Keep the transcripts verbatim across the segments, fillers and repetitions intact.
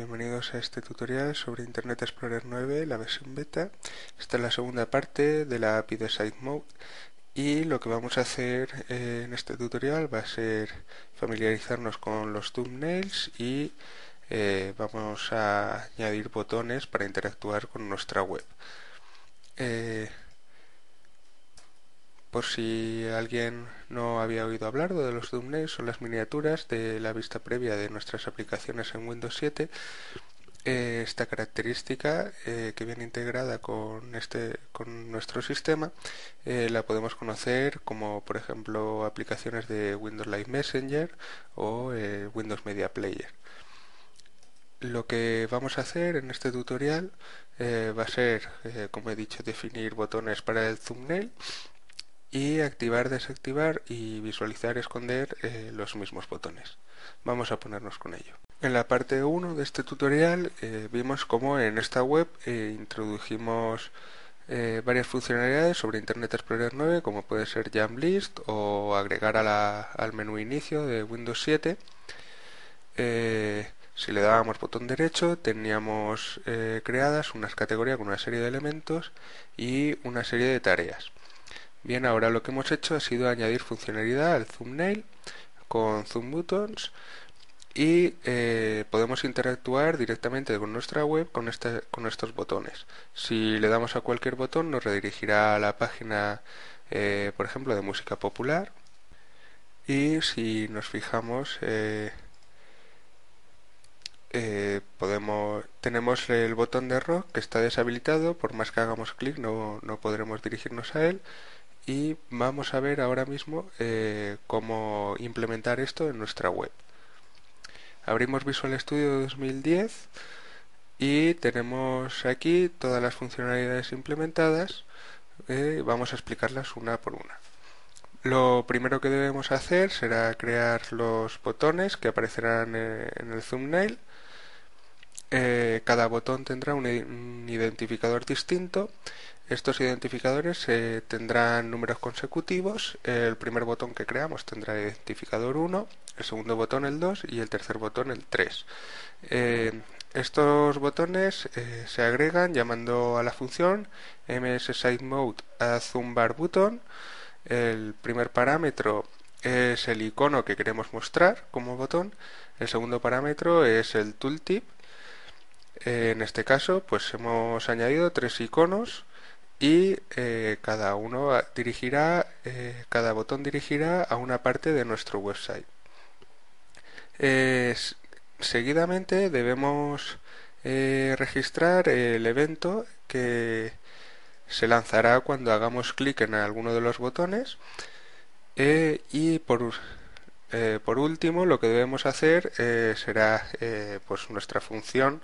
bienvenidos a este tutorial sobre Internet Explorer nueve, la versión beta. Esta es la segunda parte de la A P I de SiteMode y lo que vamos a hacer eh, en este tutorial va a ser familiarizarnos con los thumbnails y eh, vamos a añadir botones para interactuar con nuestra web. Eh, Por si alguien no había oído hablar de los thumbnails, son las miniaturas de la vista previa de nuestras aplicaciones en Windows siete. Eh, esta característica eh, que viene integrada con, este, con nuestro sistema eh, la podemos conocer como, por ejemplo, aplicaciones de Windows Live Messenger o eh, Windows Media Player. Lo que vamos a hacer en este tutorial eh, va a ser, eh, como he dicho, definir botones para el thumbnail y activar, desactivar y visualizar, esconder eh, los mismos botones. Vamos a ponernos con ello. En la parte uno de este tutorial eh, vimos cómo en esta web eh, introdujimos eh, varias funcionalidades sobre Internet Explorer nueve, como puede ser Jump List o agregar a la, al menú inicio de Windows siete. Eh, si le dábamos botón derecho teníamos eh, creadas unas categorías con una serie de elementos y una serie de tareas. Bien, ahora lo que hemos hecho ha sido añadir funcionalidad al thumbnail con Zoom Buttons y eh, podemos interactuar directamente con nuestra web con, este, con estos botones. Si le damos a cualquier botón nos redirigirá a la página, eh, por ejemplo, de música popular, y si nos fijamos eh, eh, podemos, tenemos el botón de rock que está deshabilitado. Por más que hagamos clic no, no podremos dirigirnos a él. Y vamos a ver ahora mismo eh, cómo implementar esto en nuestra web. Abrimos Visual Studio dos mil diez y tenemos aquí todas las funcionalidades implementadas. Eh, vamos a explicarlas una por una. Lo primero que debemos hacer será crear los botones que aparecerán eh, en el thumbnail. Eh, cada botón tendrá un, un identificador distinto. Estos identificadores eh, tendrán números consecutivos. El primer botón que creamos tendrá el identificador uno, el segundo botón el dos y el tercer botón el tres. Eh, estos botones eh, se agregan llamando a la función msSiteMode@ThoomBarButton. El primer parámetro es el icono que queremos mostrar como botón. El segundo parámetro es el tooltip. Eh, en este caso, pues hemos añadido tres iconos. Y eh, cada uno dirigirá, eh, cada botón dirigirá a una parte de nuestro website. Eh, seguidamente debemos eh, registrar el evento que se lanzará cuando hagamos clic en alguno de los botones. Eh, y por, eh, por último, lo que debemos hacer eh, será eh, pues nuestra función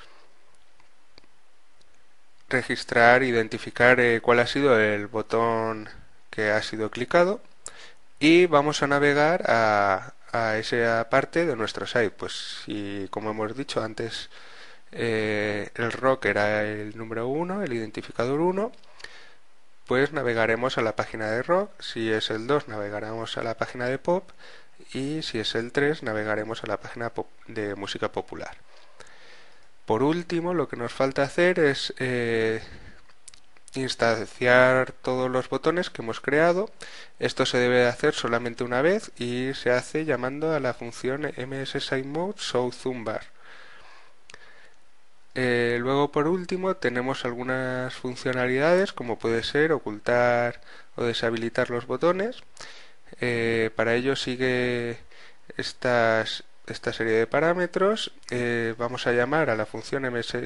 registrar, identificar eh, cuál ha sido el botón que ha sido clicado, y vamos a navegar a, a esa parte de nuestro site. Pues si, como hemos dicho antes, eh, el rock era el número uno, el identificador uno, pues navegaremos a la página de rock. Si es el dos, navegaremos a la página de pop, y si es el tres, navegaremos a la página pop de música popular. Por último, lo que nos falta hacer es eh, instanciar todos los botones que hemos creado. Esto se debe hacer solamente una vez y se hace llamando a la función msSiteMode_showThoomBar. Eh, luego, por último, tenemos algunas funcionalidades como puede ser ocultar o deshabilitar los botones. Eh, para ello sigue estas esta serie de parámetros. Eh, vamos a llamar a la función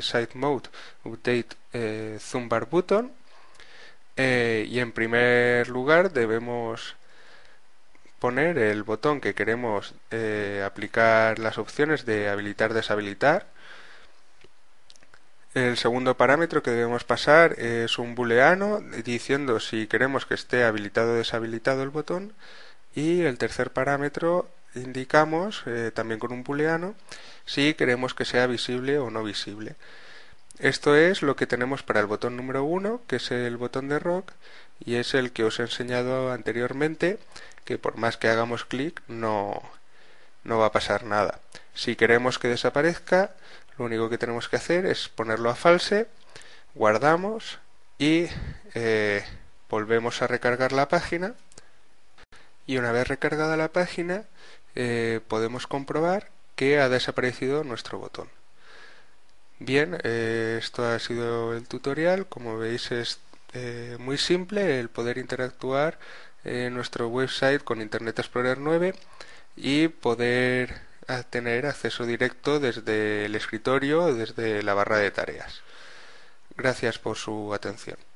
msSiteMode_update_ThoomBarButton eh, y en primer lugar debemos poner el botón que queremos eh, aplicar las opciones de habilitar, deshabilitar. El segundo parámetro que debemos pasar es un booleano diciendo si queremos que esté habilitado o deshabilitado el botón, y el tercer parámetro indicamos eh, también con un booleano si queremos que sea visible o no visible. Esto es lo que tenemos para el botón número uno, que es el botón de rock, y es el que os he enseñado anteriormente, que por más que hagamos clic no, no va a pasar nada. Si queremos que desaparezca, lo único que tenemos que hacer es ponerlo a false, guardamos y eh, volvemos a recargar la página, y una vez recargada la página eh, podemos comprobar que ha desaparecido nuestro botón. Bien, eh, esto ha sido el tutorial. Como veis, es eh, muy simple el poder interactuar en nuestro website con Internet Explorer nueve y poder tener acceso directo desde el escritorio o desde la barra de tareas. Gracias por su atención.